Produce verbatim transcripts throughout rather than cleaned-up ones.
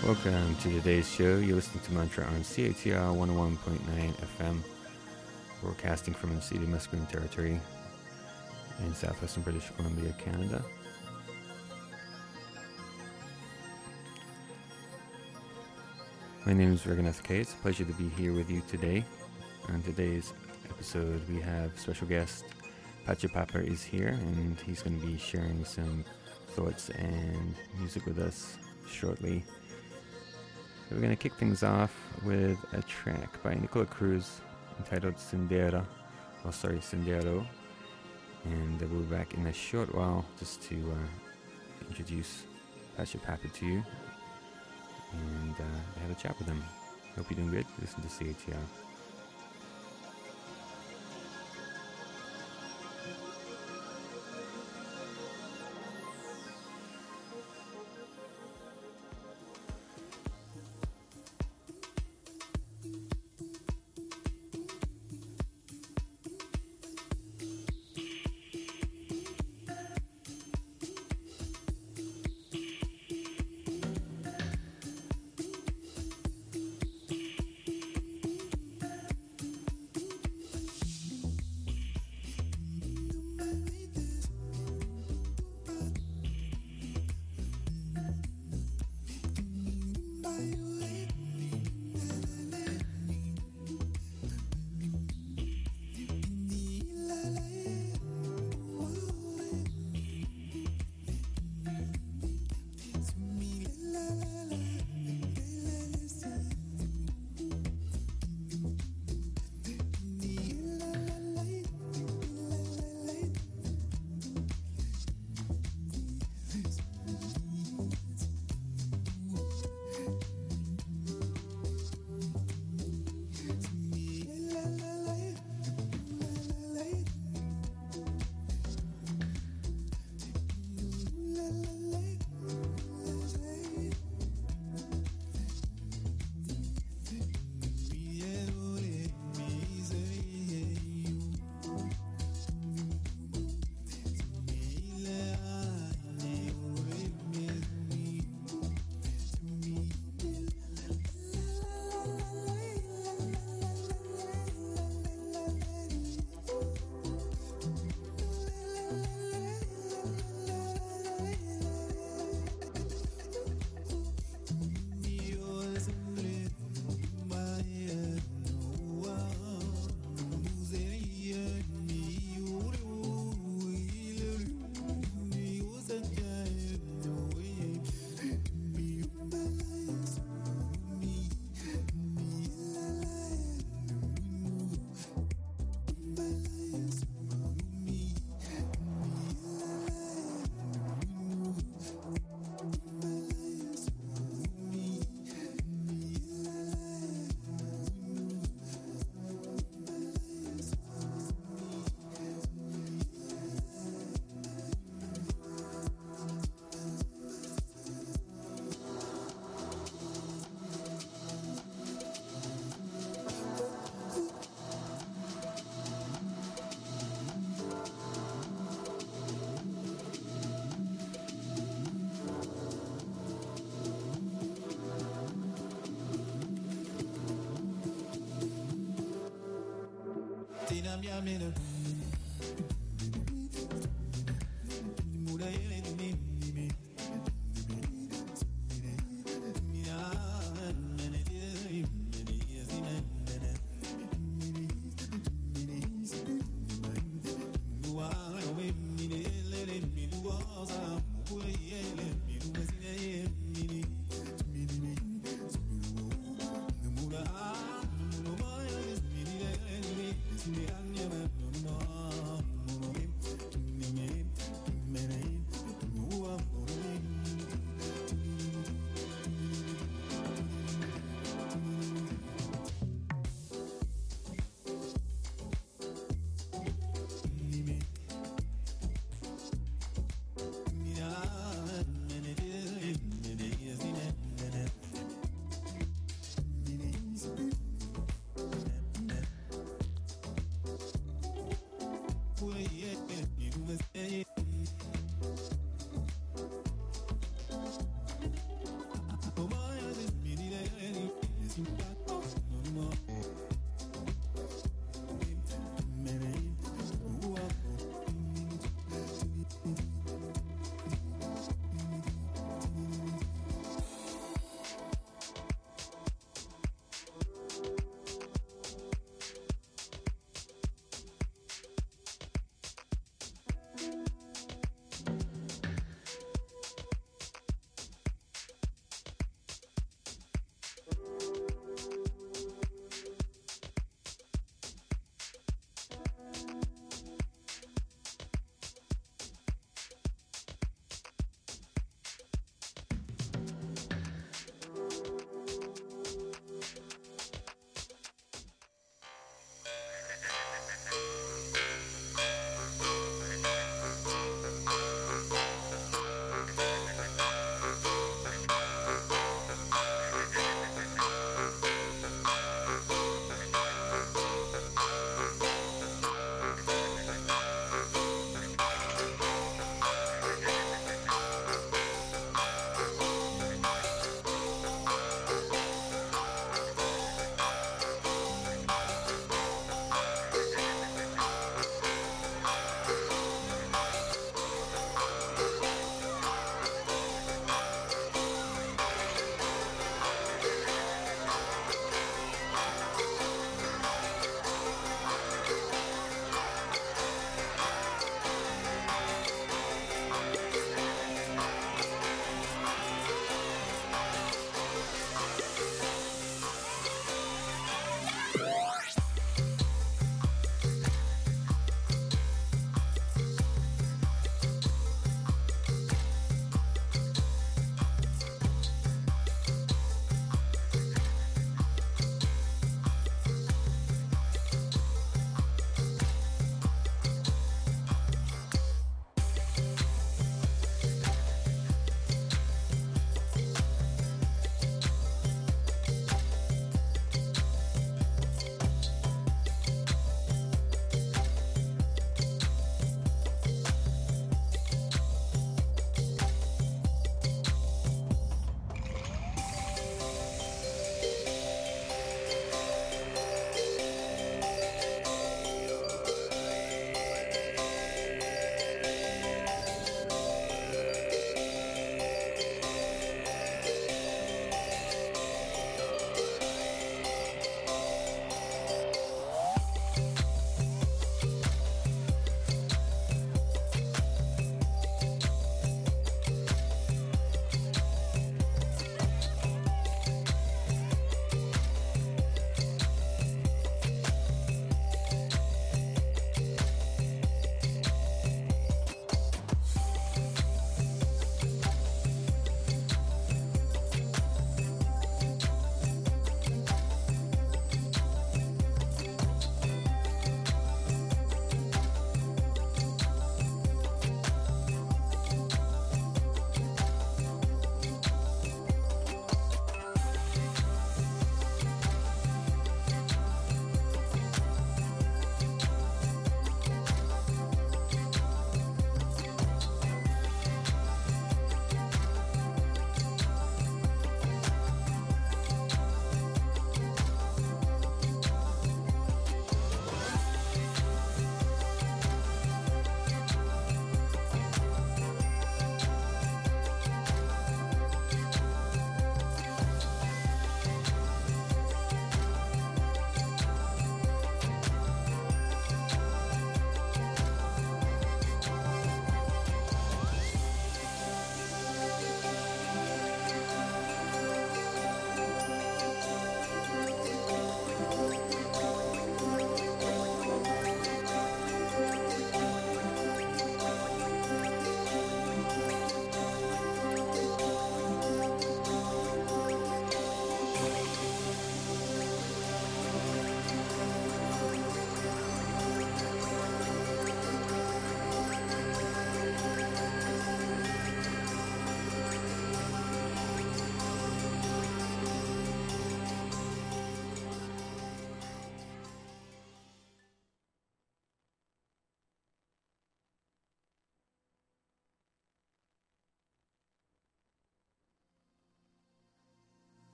Welcome to today's show. You're listening to Mantra on C A T R one oh one point nine F M, broadcasting from the City Musqueam Territory in southwestern British Columbia, Canada. My name is Reganeth Kay. It's a pleasure to be here with you today. On today's episode, we have special guest Pacha Papa is here, and he's going to be sharing some thoughts and music with us shortly. So we're going to kick things off with a track by Nicola Cruz entitled Sendera, oh sorry, Sendero, and we'll be back in a short while just to uh, introduce Pacha Papa to you and uh, have a chat with him. Hope you're doing good. Listen to C A T R.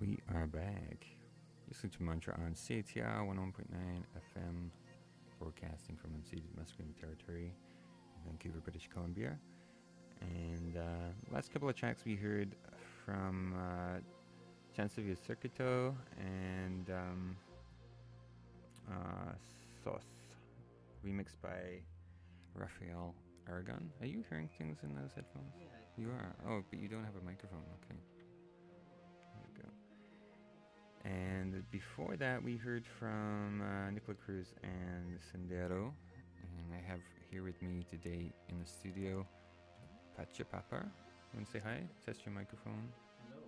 We are back. Listening to Mantra on C A T R one oh one point nine F M, broadcasting from unceded Musqueam Territory, Vancouver, British Columbia. And uh, last couple of tracks we heard from uh, Chancevia Circuito and um, uh, Sauce, remixed by Raphael Aragon. Are you hearing things in those headphones? Yeah. You are? Oh, but you don't have a microphone. Okay. There we go. And before that, we heard from uh, Nicola Cruz and Sendero. And I have here with me today in the studio Pacha Papa. You want to say hi? Test your microphone. Hello.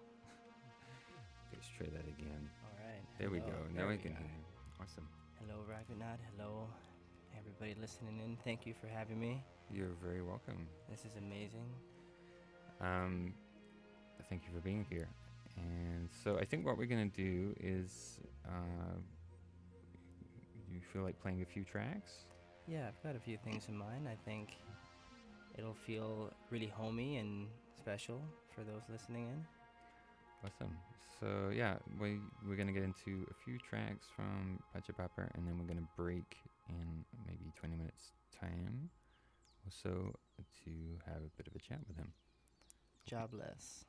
Let's try that again. All right. There we Hello. go. There Now I we can go. hear you. Awesome. Hello, Raghunath. Hello, everybody listening in. Thank you for having me. You're very welcome. This is amazing. Um, thank you for being here. And so I think what we're going to do is, uh, you feel like playing a few tracks? Yeah, I've got a few things in mind. I think it'll feel really homey and special for those listening in. Awesome. So yeah, we, we're going to get into a few tracks from Pacha Papa, and then we're going to break in maybe twenty minutes time or so to have a bit of a chat with him. Jobless.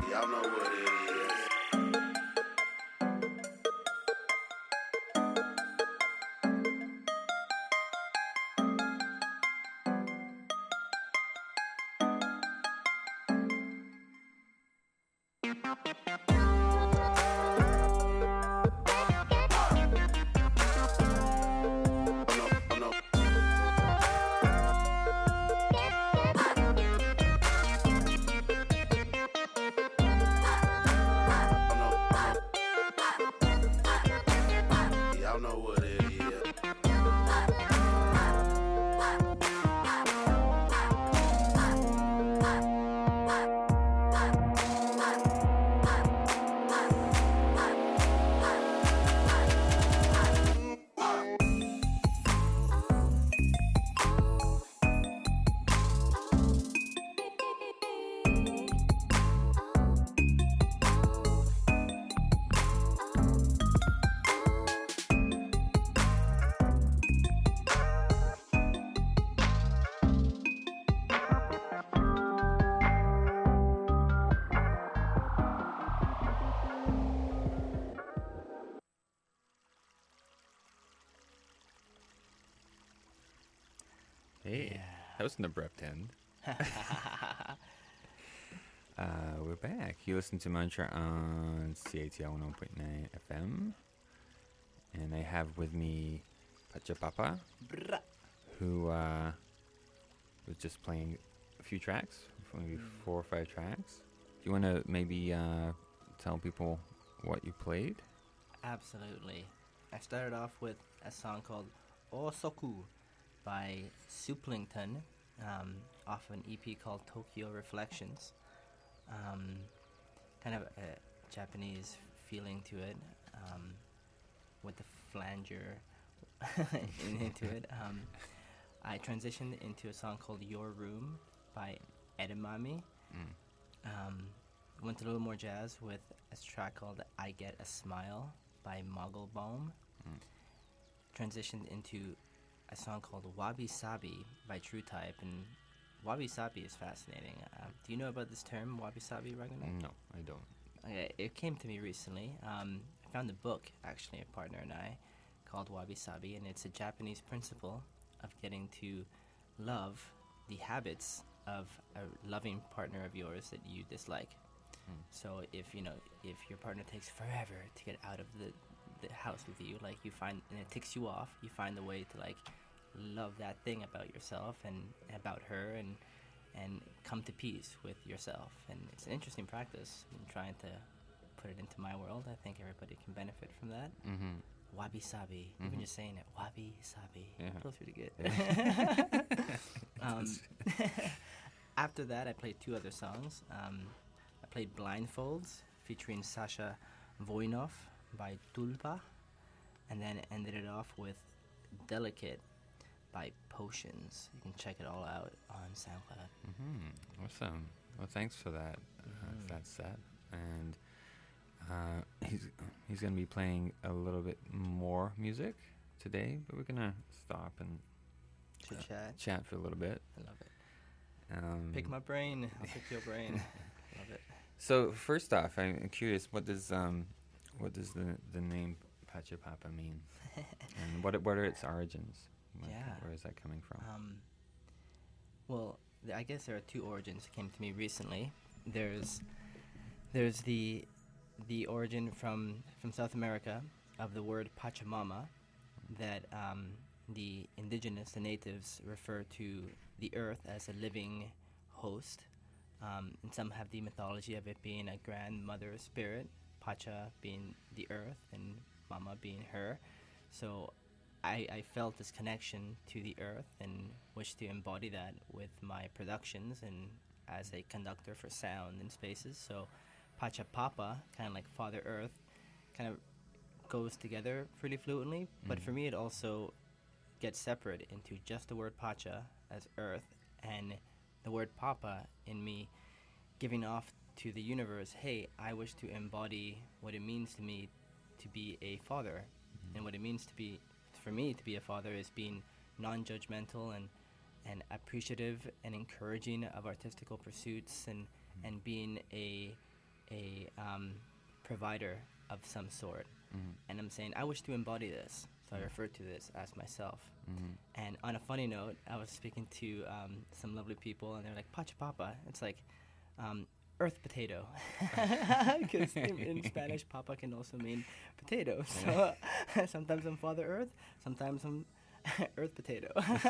Y'all know what it is. Y'all know what it is. Hey, Yeah. that was an abrupt end. Uh, we're back. You listen to Mantra on C A T L one oh point nine F M. And I have with me Pachapapa, who uh, was just playing a few tracks, maybe four or five tracks. Do you want to maybe uh, tell people what you played? Absolutely. I started off with a song called Osoku by Suplington, um, off an E P called Tokyo Reflections. Um, kind of a Japanese feeling to it, um, with the flanger in, into it. Um, I transitioned into a song called Your Room by Edamame. Mm. Um, went a little more jazz with a track called I Get a Smile by Mogglebaum. Mm. Transitioned into a song called Wabi Sabi by True Type, and Wabi Sabi is fascinating. Uh, do you know about this term, Wabi Sabi, Ragnar? No, I don't. Okay, it came to me recently. Um, I found a book, actually, a partner and I, called Wabi Sabi, and it's a Japanese principle of getting to love the habits of a loving partner of yours that you dislike. Mm. So if, you know, if your partner takes forever to get out of the, the house with you, like you find, and it ticks you off, you find a way to, like, love that thing about yourself and about her, and and come to peace with yourself. And it's an interesting practice. I'm trying to put it into my world. I think everybody can benefit from that. Mm-hmm. Wabi Sabi. Even Mhm. just saying it. Wabi Sabi. Yeah. Feels really good. um, after that, I played two other songs. Um, I played Blindfolds, featuring Sasha Voinov by Tulpa. And then ended it off with Delicate by Potions. You can check it all out on SoundCloud. Mm-hmm. Awesome. Well, thanks for that. Uh, Mhm. that set. And uh, he's he's gonna be playing a little bit more music today, but we're gonna stop and Chit Uh, chat. chat for a little bit. I love it. Um, Pick my brain. I'll pick your brain. Love it. So first off, I'm curious. What does um, what does the the name Pachapapa mean, and what what are its origins? Like, Yeah. Where is that coming from? Um, well, th- I guess there are two origins that came to me recently. There's there's the the origin from from South America of the word Pachamama, that um, the indigenous, the natives, refer to the earth as a living host. Um, and some have the mythology of it being a grandmother spirit, Pacha being the earth and Mama being her. So I, I felt this connection to the earth and wished to embody that with my productions and as a conductor for sound in spaces. So Pachapapa, kind of like Father Earth, kind of goes together pretty fluently. But Mhm. for me, it also gets separate into just the word Pacha as earth and the word Papa in me giving off to the universe, hey, I wish to embody what it means to me to be a father. Mhm. And what it means to be, for me to be a father, is being non-judgmental and and appreciative and encouraging of artistical pursuits, and and being a a um, provider of some sort, Mhm. and I'm saying I wish to embody this, so I Mm. refer to this as myself. Mhm. And on a funny note, I was speaking to um, some lovely people, and they're like, Pachapapa. It's like um, earth potato. Because in, in Spanish, papa can also mean potato. So sometimes I'm Father Earth, sometimes I'm earth potato.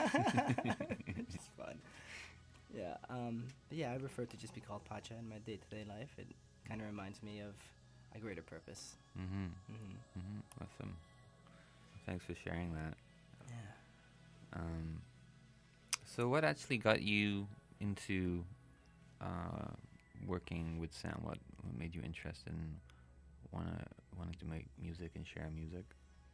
It's just fun. Yeah, um, but yeah, I prefer to just be called Pacha in my day-to-day life. It kind of reminds me of a greater purpose. Mhm. hmm Mhm. Awesome. Thanks for sharing that. Yeah. Um, so, what actually got you into uh, working with sound? What, what made you interested in wanna wanting to make music and share music?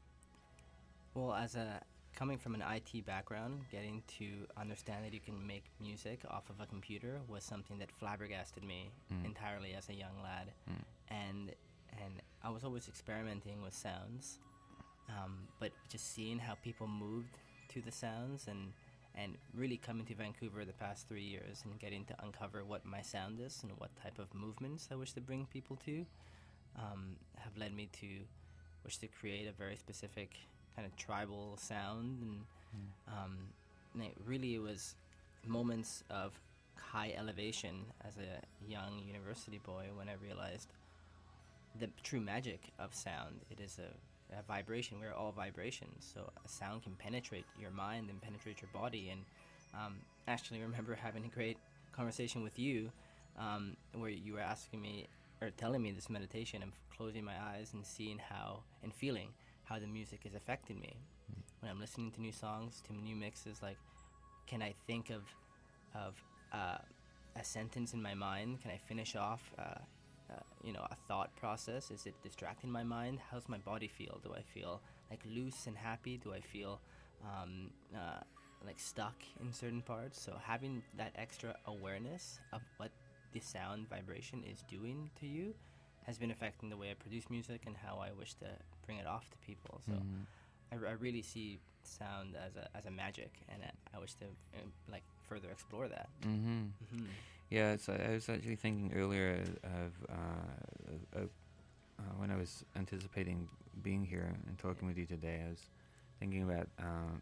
Well, as a coming from an I T background, getting to understand that you can make music off of a computer was something that flabbergasted me Mm. entirely as a young lad, Mm. and and I was always experimenting with sounds, um, but just seeing how people moved to the sounds and and really coming to Vancouver the past three years and getting to uncover what my sound is and what type of movements I wish to bring people to, um, have led me to wish to create a very specific kind of tribal sound, and um, and it really was moments of high elevation as a young university boy when I realized the true magic of sound. It is a, a vibration. We're all vibrations, so a sound can penetrate your mind and penetrate your body. And um, actually, remember having a great conversation with you, um, where you were asking me or telling me this meditation of closing my eyes and seeing how and feeling how the music is affecting me when I'm listening to new songs, to new mixes. Like, can I think of of uh, a sentence in my mind? Can I finish off uh, uh, you know, a thought process? Is it distracting my mind? How's my body feel? Do I feel like loose and happy? Do I feel um, uh, like stuck in certain parts? So having that extra awareness of what the sound vibration is doing to you has been affecting the way I produce music and how I wish to bring it off to people. So Mhm. I, r- I really see sound as a as a magic, and I, I wish to uh, like further explore that. Mhm. hmm Yeah, so I was actually thinking earlier of, uh, of uh, when I was anticipating being here and talking with you today. I was thinking about uh,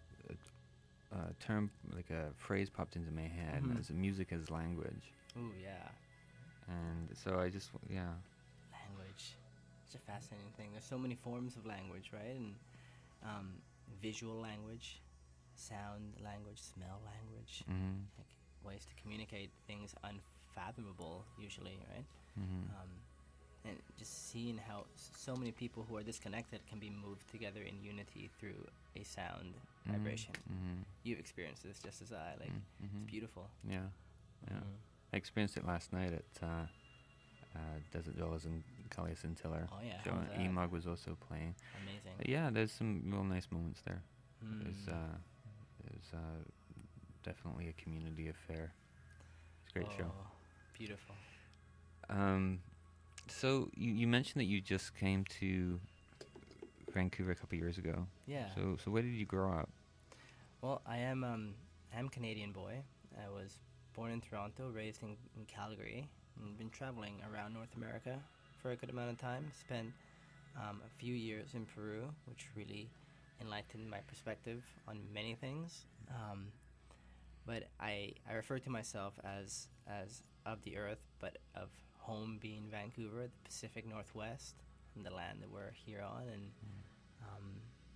a, a term, like a phrase popped into my head Mhm. as music as language, Ooh, yeah. and so I just w- yeah. Language. It's a fascinating thing. There's so many forms of language, right? And um, visual language, sound language, smell language, Mhm. like ways to communicate things unfathomable usually, right? Mhm. Um, and just seeing how s- so many people who are disconnected can be moved together in unity through a sound Mhm. vibration. Mhm. You've experienced this just as I. Like, Mhm. it's beautiful. Yeah, yeah. Mhm. I experienced it last night at uh, uh, Desert Dollars and Callias and Tiller. Oh, yeah, So how was that? Emog was also playing. Amazing. Uh, yeah, there's some real nice moments there. Mm. It's uh, it's uh, definitely a community affair. It's a great show. Oh, beautiful. Um, so you, you mentioned that you just came to Vancouver a couple years ago. Yeah. So so where did you grow up? Well, I am um, I am Canadian boy. I was born in Toronto, raised in, in Calgary, and been traveling around North America for a good amount of time. Spent um, a few years in Peru, which really enlightened my perspective on many things. Um, but I I refer to myself as as of the earth, but of home being Vancouver, the Pacific Northwest, and the land that we're here on, and um,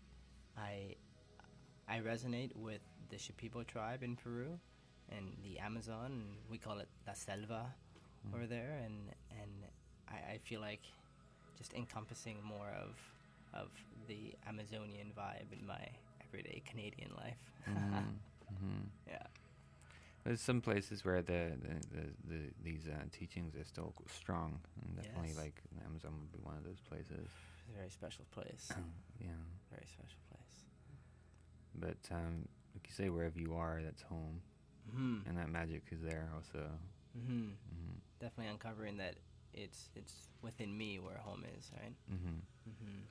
I I resonate with the Shipibo tribe in Peru and the Amazon, and we call it La Selva Mm. over there, and and I, I feel like just encompassing more of of the Amazonian vibe in my everyday Canadian life. Mhm. Mhm. Yeah. There's some places where the, the, the, the these uh, teachings are still g- strong, and definitely Yes. like the Amazon would be one of those places. It's a very special place. Yeah, Very special place. but um, like you say, wherever you are, that's home, hmm and that magic is there also. hmm Mhm. Definitely uncovering that it's it's within me where home is, right? Mhm. hmm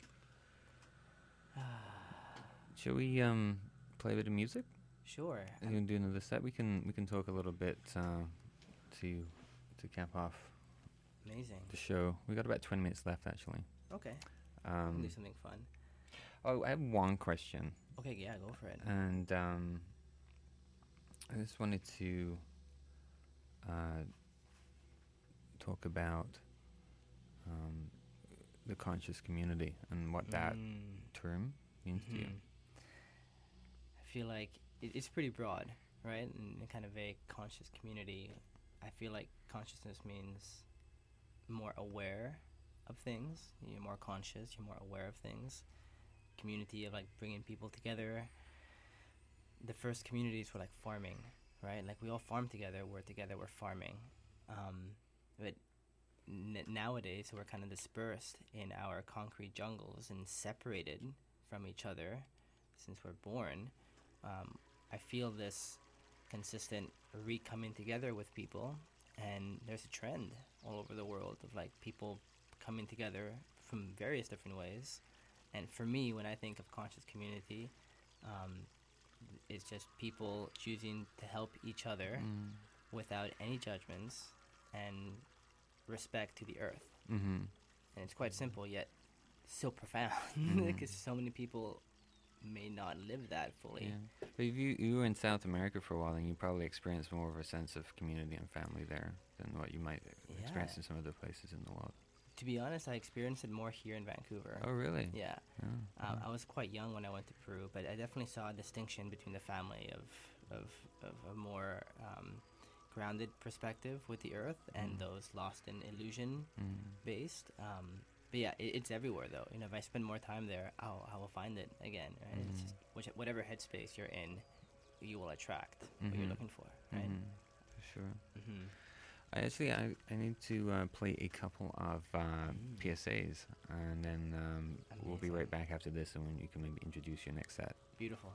Shall we um play a bit of music? Sure. Are you gonna do another set? We can we can talk a little bit uh, to to cap off Amazing. the show. We got about twenty minutes left, actually. Okay. We'll Um, do something fun. oh, I have one question, Okay, yeah, go for it. and um, I just wanted to uh, talk about um, the conscious community and what that Mm, term means to you. mhm. I feel like it, it's pretty broad, right? And kind of a conscious community. I feel like consciousness means more aware of things. You're more conscious. You're more aware of things. Community of like bringing people together. The first communities were like farming, right? Like we all farm together. We're together. We're farming. Um, but n- nowadays we're kind of dispersed in our concrete jungles and separated from each other since we're born. Um, I feel this consistent re-coming together with people, and there's a trend all over the world of like people coming together from various different ways. And for me, when I think of conscious community, um, it's just people choosing to help each other Mm. without any judgments and respect to the earth. Mm-hmm. And it's quite simple yet so profound Mhm. because so many people may not live that fully. Yeah. But if you you were in South America for a while, then you probably experienced more of a sense of community and family there than what you might e- experience Yeah. in some other places in the world. To be honest, I experienced it more here in Vancouver. Oh, really? Yeah. Oh, Um, yeah. I was quite young when I went to Peru, but I definitely saw a distinction between the family of of, of a more um, grounded perspective with the earth and Mm. those lost in illusion Mm. based. Um, but yeah, it, it's everywhere though. You know, if I spend more time there, I'll I will find it again. Right? It's Mhm. just which, whatever headspace you're in, you will attract what Mhm. you're looking for. Right. Mhm. For sure. Mm-hmm. I actually, I, I need to uh, play a couple of uh, Mm. P S As, and then um, we'll be right Amazing. back after this, and when you can maybe introduce your next set. Beautiful.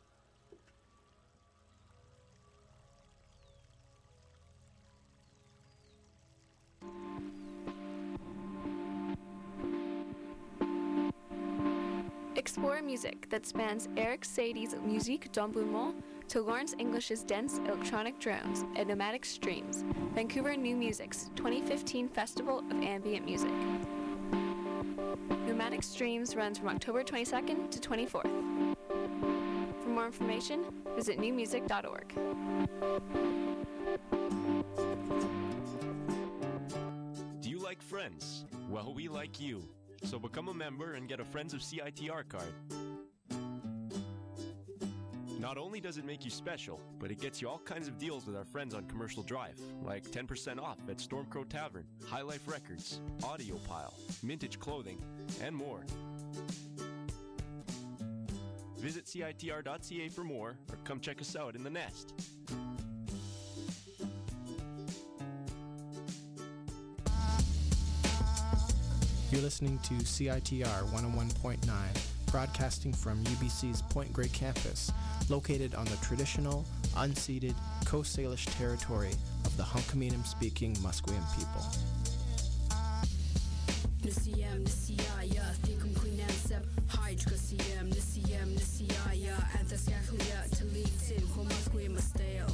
Explore music that spans Eric Sadie's Musique d'Emboulement to Lawrence English's dense electronic drones and nomadic streams. Vancouver New Music's twenty fifteen Festival of Ambient Music. Nomadic Streams runs from October twenty-second to twenty-fourth. For more information, visit new music dot org. Do you like Friends? Well, we like you. So become a member and get a Friends of C I T R card. Not only does it make you special, but it gets you all kinds of deals with our friends on Commercial Drive, like ten percent off at Stormcrow Tavern, High Life Records, Audiopile, Mintage Clothing, and more. Visit C I T R dot C A for more, or come check us out in the Nest. You're listening to C I T R one oh one point nine, broadcasting from U B C's Point Grey campus, located on the traditional, unceded Coast Salish territory of the Hunkaminam-speaking Musqueam people. Nisiyam nisiyaya thikum kuinansab hydra siyam nisiyam nisiyaya antaskaklia talitin homasque masteo.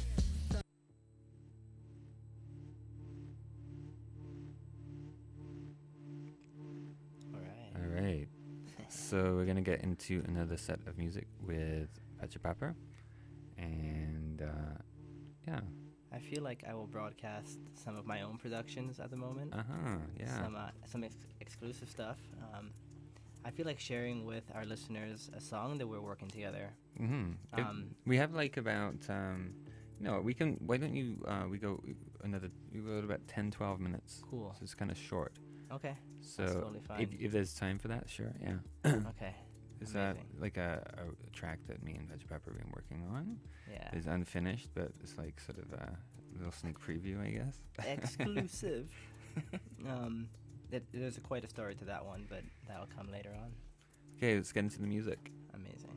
All right. All right. So we're gonna get into another set of music with Pachapapper, and uh, yeah, I feel like I will broadcast some of my own productions at the moment. uh huh, yeah, Some uh, some ex- exclusive stuff. Um, I feel like sharing with our listeners a song that we're working together. mm-hmm. If- Um, we have like about um, no, we can. Why don't you? Uh, we go another. We go about ten, twelve minutes. Cool. So it's kind of short. Okay. So totally if fine. if there's time for that, sure, yeah. Okay. Is that Amazing. like a, a track that me and Pachapapper have been working on? Yeah. It's unfinished, but it's like sort of a little sneak preview, I guess. Exclusive. um, that, there's a, quite a story to that one, but that'll come later on. Okay, let's get into the music. Amazing.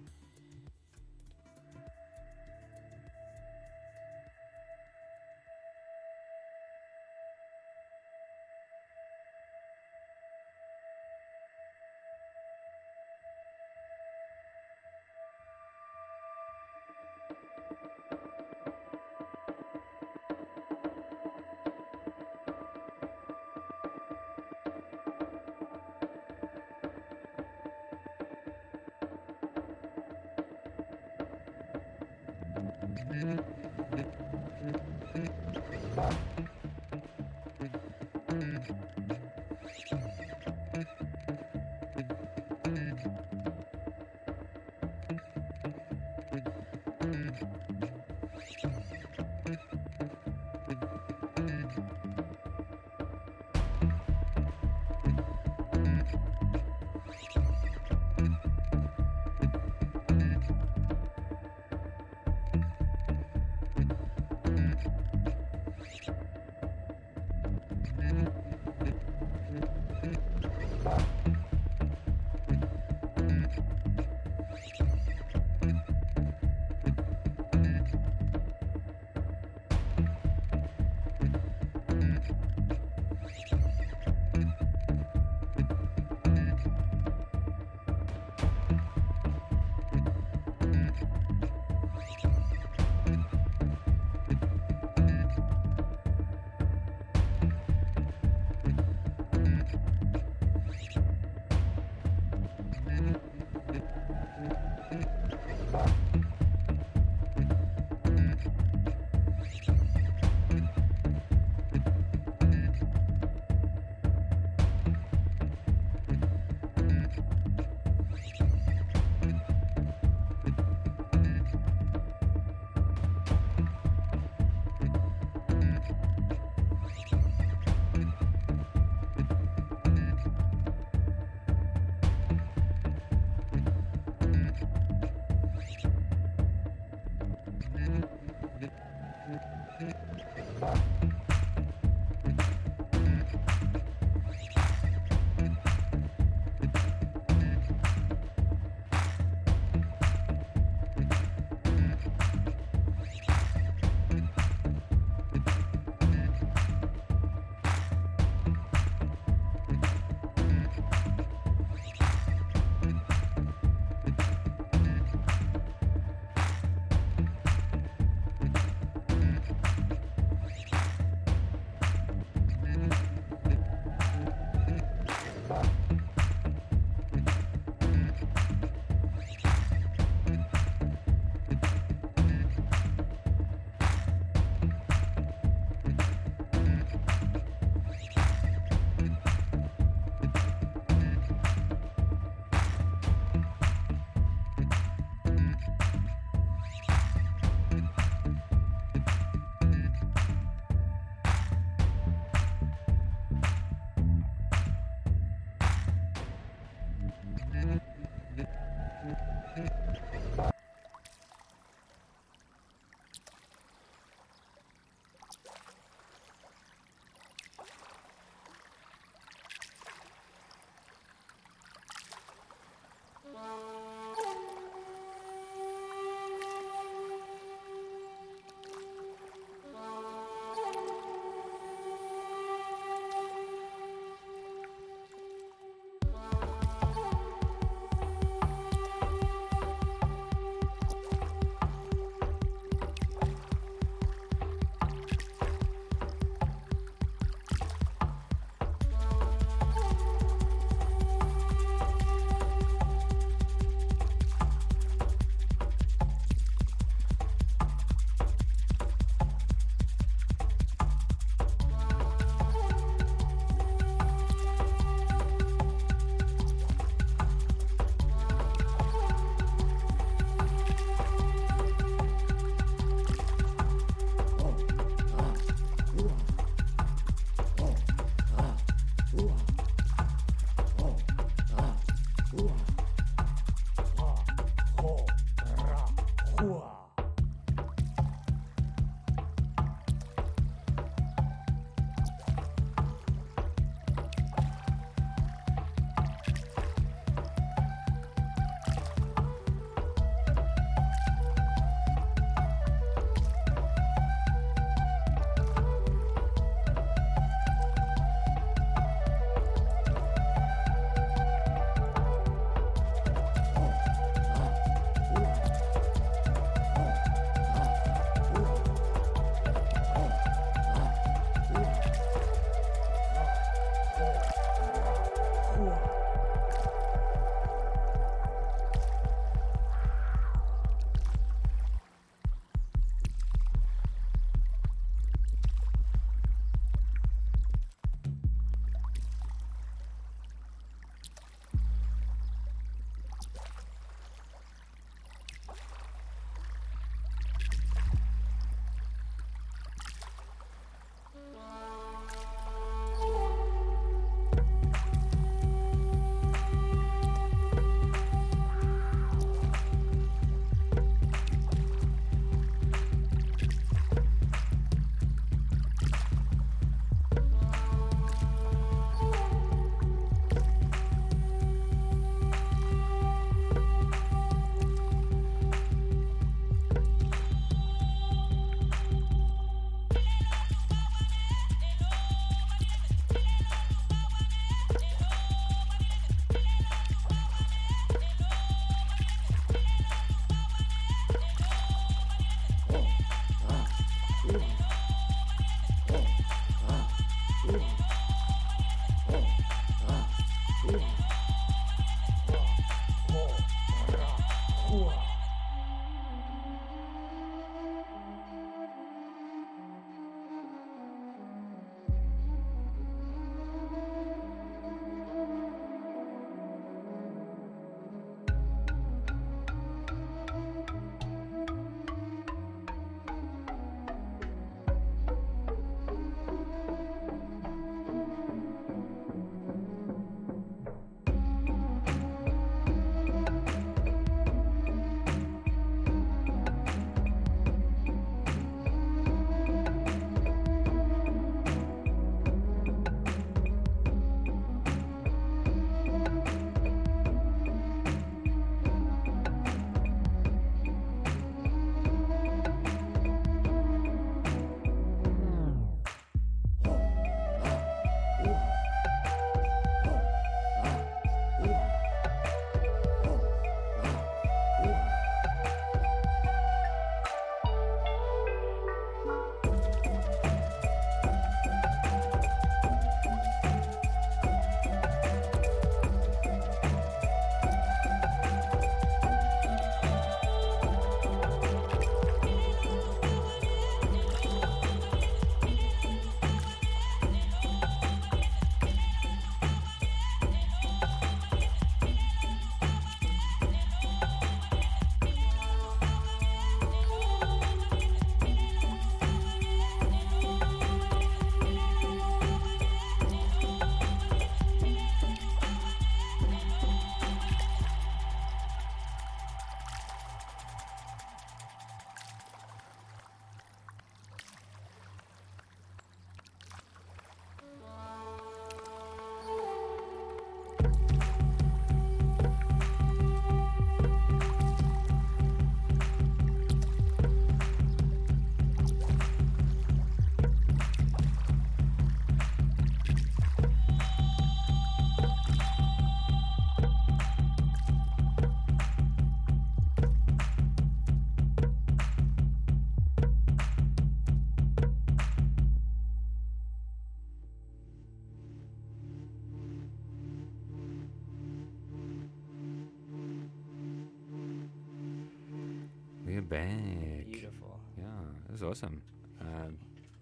back. Beautiful. Yeah, it was awesome. Um,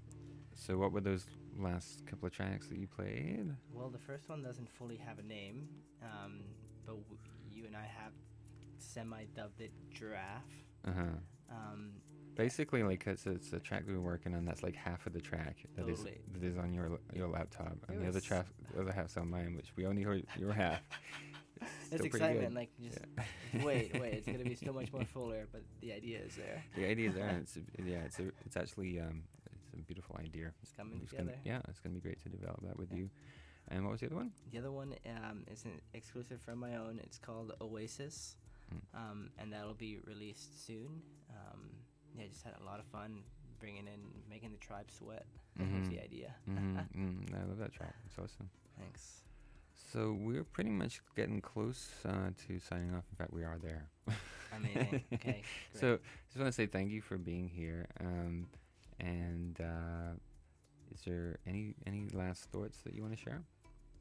so what were those last couple of tracks that you played? Well, the first one doesn't fully have a name, um, but w- you and I have semi-dubbed it Giraffe. Uh-huh. Um, Basically, like, it's, it's a track that we're working on that's like half of the track that is Totally. that is on your your laptop, and It the other was- track, the other half's on mine, which we only heard your half. it's still pretty excitement, good. like just wait, wait, it's gonna be so much more fuller, but the idea is there. The idea is there. And it's a- yeah, it's a, it's actually um, it's a beautiful idea. It's coming It's together. gonna, yeah, it's gonna be great to develop that with Yeah. you. And what was the other one? The other one um, is an exclusive from my own. It's called Oasis, Mm. um, and that'll be released soon. Um, yeah, just had a lot of fun bringing in, making the tribe sweat. That was Mhm. the idea. mm-hmm. mm, I love that track. It's awesome. Thanks. So we're pretty much getting close uh, to signing off. In fact, we are there. Amazing. Okay. So great. just want to say thank you for being here. Um, and uh, is there any any last thoughts that you want to share?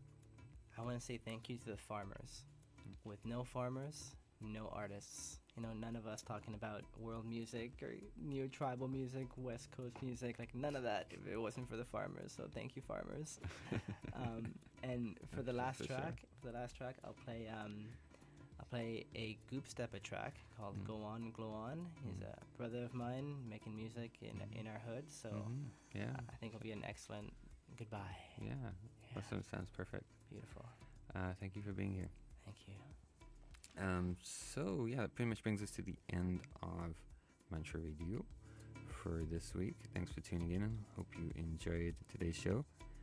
I want to say thank you to the farmers. With no farmers, no artists. You know, none of us talking about world music or new tribal music, West Coast music, like none of that if it wasn't for the farmers. So thank you, farmers. um, and for the last For sure. track, for the last track, I'll play um, I'll play a Goop Stepper track called Mm. "Go On, Glow On." He's a brother of mine making music in in our hood. So Mhm. Yeah, I think it'll be an excellent goodbye. yeah. Yeah. Awesome. Sounds perfect. Beautiful. Uh, thank you for being here. Thank you. Um, so yeah, that pretty much brings us to the end of Mantra Radio for this week. Thanks for tuning in, and hope you enjoyed today's show.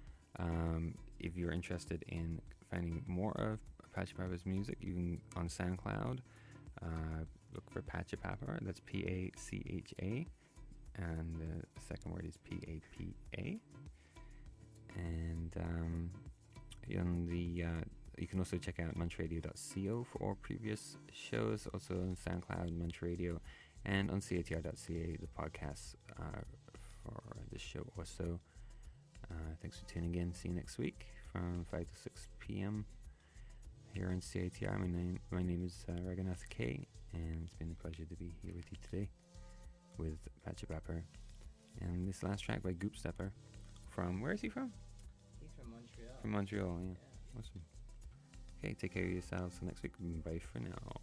Um, if you're interested in finding more of Apache Papa's music, you can on SoundCloud uh, look for Pacha Papa. That's P A C H A, and the second word is P A P A. And um, on the uh, you can also check out munch radio dot co for all previous shows, also on SoundCloud, Munch Radio, and on C A T R dot C A, the podcast uh, for this show also. Uh, thanks for tuning in. See you next week from five to six p.m. here on C A T R. My name, my name is uh, Raghunath K, and it's been a pleasure to be here with you today with Pacha Papa. And this last track by Goop Stepper from, where is he from? He's from Montreal. From Montreal, yeah. Yeah. Awesome. Okay, take care of yourselves. Till next week. Bye for now.